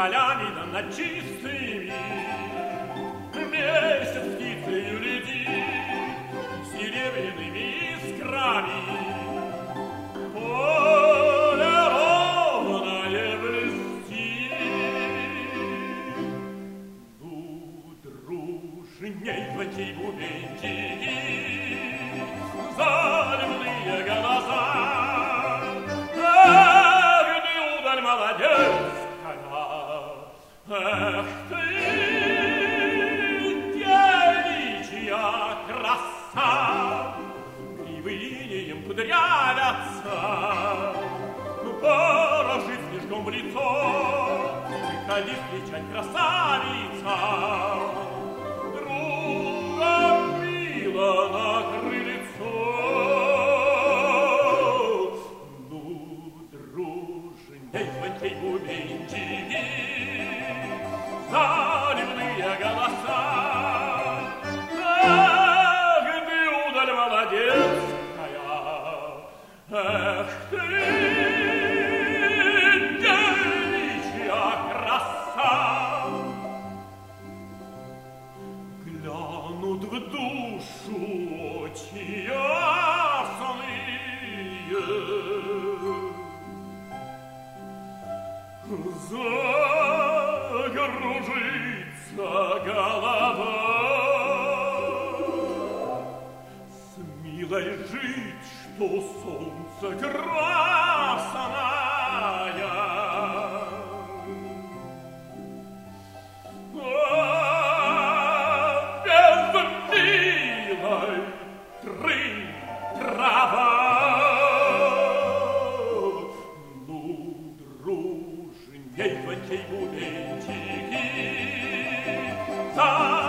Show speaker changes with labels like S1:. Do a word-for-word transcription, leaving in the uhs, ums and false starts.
S1: полями да над чистыми. Месяц птицею летит серебряными искрами. Поле ровное блестит. Ну, дружней звончей бубенчики, заливные голоса. Эх, ты, удаль молодецкая, эх ты, девичья краса, гривы инеем кудрявятся, положи снежком в лицо, приходи встречать, красавица. Друга мила на крыльцо. Ну, дружней звонкей бубенчики, заливные голоса. Эх, ты, удаль молодецкая, эх ты, девичья краса. Глянут в душу очи ясные, закружится голова. С милой жить, что солнце красное. А без милой трынь трава. Ну, дружней звончей бубенчики, за